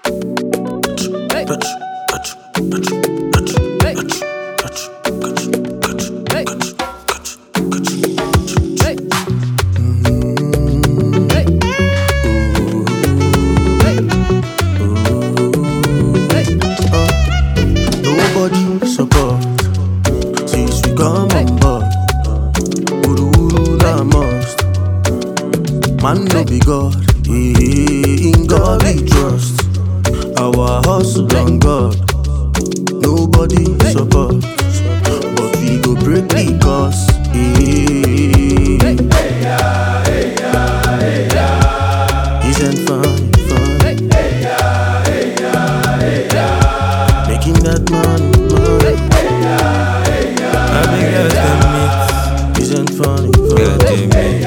Nobody support since we come on board. Uru na must. Man no be God, in God we trust. Our hustle on God. Nobody support, but we go break the curse. Isn't fun. Making that money. I think that's the mix. Isn't funny. Got the mix.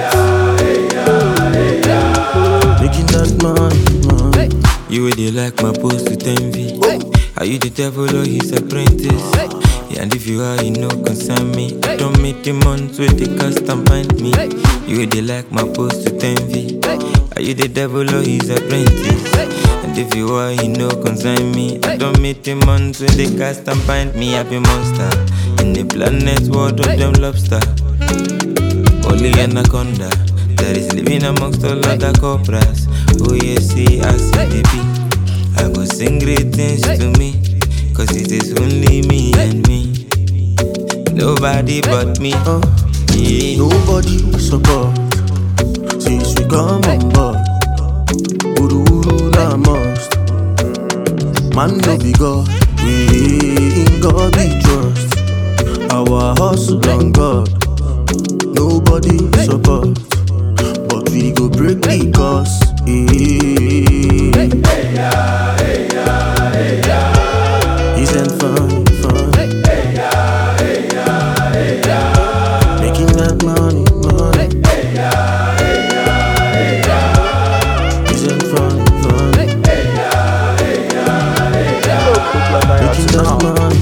Making that money. You would like my post to envy. Are you the devil or his apprentice? Yeah, and if you are, you know concern me. I don't make the months with the custom find me. You would like my post to envy. Are you the devil or his apprentice? And if you are, you know concern me. I don't make the months with the custom find me. I be monster in the planet world of them lobster. Only anaconda that is living amongst all other cobras. Oh yes, see, I see the beat. I go sing great things to me, cause it is only me and me. Nobody but me. Yeah. Nobody support since we come on board. Uru na must. Man no be God, in God we trust. Our hustle on God. Nobody support, but we go break the curse. Isn't fun. Making that money. Isn't fun. Making that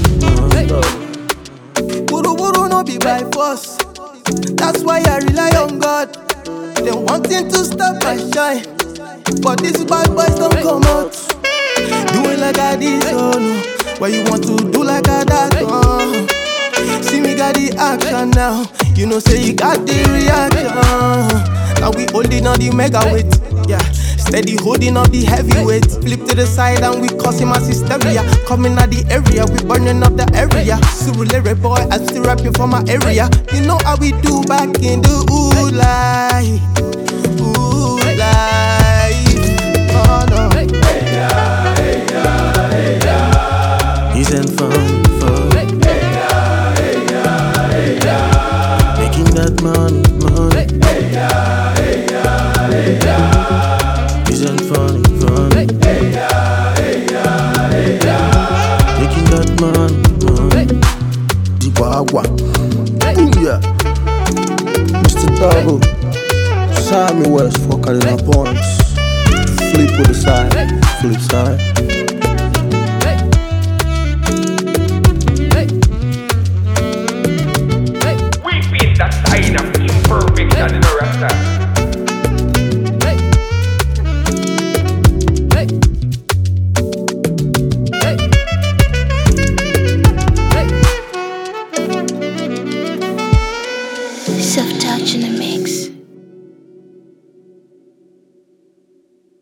money. Wuru no be by force. That's why I rely on God. They wanting to stop my shine, but these bad boys don't come out. Doing like I did, oh no. Why you want to do like I that? Oh. See me got the action now. You know say you got the reaction. Now we holding on the mega weight. Yeah. Steady holding up the heavyweight. Flip to the side and we causing mass hysteria. Coming out the area, we burning up the area. Surulere boy, I'm still rapping for my area. You know how we do back in the ooh life. Ooh life. Oh no. Isn't fun. Making that money. Isn't funny. Making that money. Dibagwa. Yeah. Mr. Double. Sammy West for calling our points. Flip with the side. Flip side.